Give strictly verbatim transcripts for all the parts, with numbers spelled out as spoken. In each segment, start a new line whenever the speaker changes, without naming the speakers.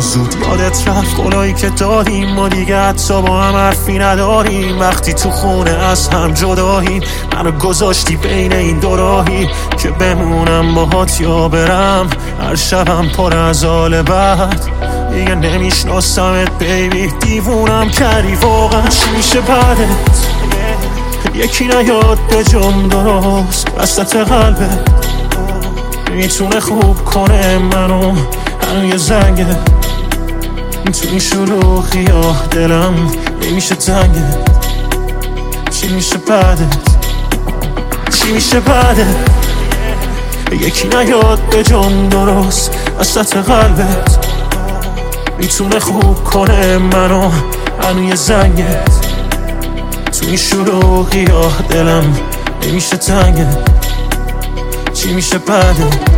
زود یادت رفت گلایی که دادیم، ما دیگه حتی با هم حرفی نداریم. وقتی تو خونه از هم جداییم، منو گذاشتی بین این دو راهی که بمونم باهات یا برم. هر شبم پر از حال بد، دیگه نمیشناسمت بیبی. دیوونم کردی واقعا، چی میشه بعدت؟ یکی نیاد به جم درست وسط قلبت، میتونه خوب کنه منو. هنو یه زنگه تو این شلوغی ها دلم نمیشه تنگه. چی میشه بعدت؟ چی میشه بعدت؟ یکی نیاد به جم درست وسط قلبت، میتونه خوب کنه منو. هنو یه زنگه تو این شلوغی ها دلم نمیشه تنگه. چی میشه بعدت؟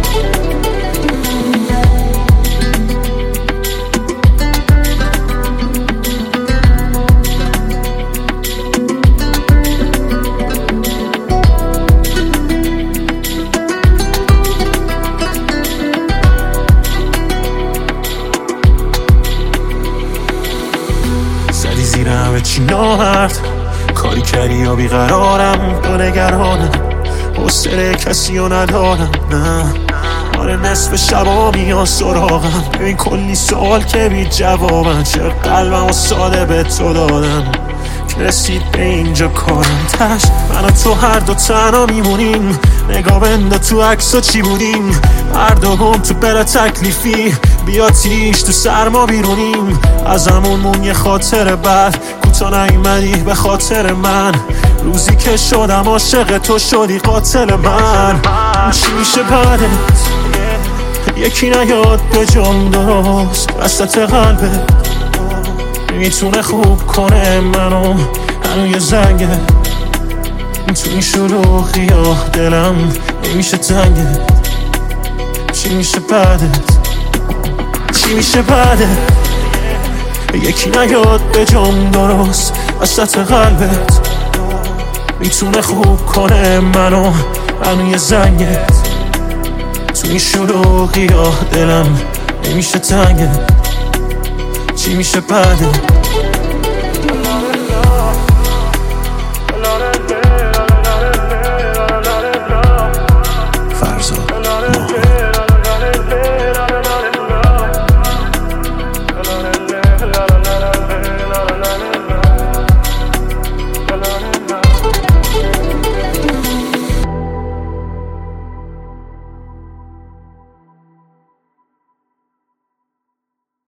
زدی زیر همه چی نامرد، کاری کردی یا بیقرارم دو نگرانم. حوصله کسی رو ندارم، نه آره نصف شبا میان سراغم. ببین کلی سوال که بی جوابن، چه قلبم و ساده به تو دادم که رسید به اینجا کارم. تش من و تو هر دو تنها میمونیم، نگاه بنده تو عکس و چی بودیم. هر دو گم تو بلا تکلیفی، بیا تیش تو سرما بیرونیم. از همون مون یه خاطر بد، کوتا نیومدی به خاطر من. روزی که شدم عاشق تو شدی قاتل من. چی میشه بعدت؟ یکی نیاد به جم درست وسط قلبت، میتونه خوب کنه منو. هنو یه زنگه تو این شلوغی ها دلم نمیشه تنگه. چی میشه بعدت؟ چی میشه بعدت؟ یکی نیاد به جم درست وسط قلبت، میتونه خوب کنه منو. هنو یه زنگه تو این شلوغی ها دلم نمیشه تنگه. چی میشه بعدت؟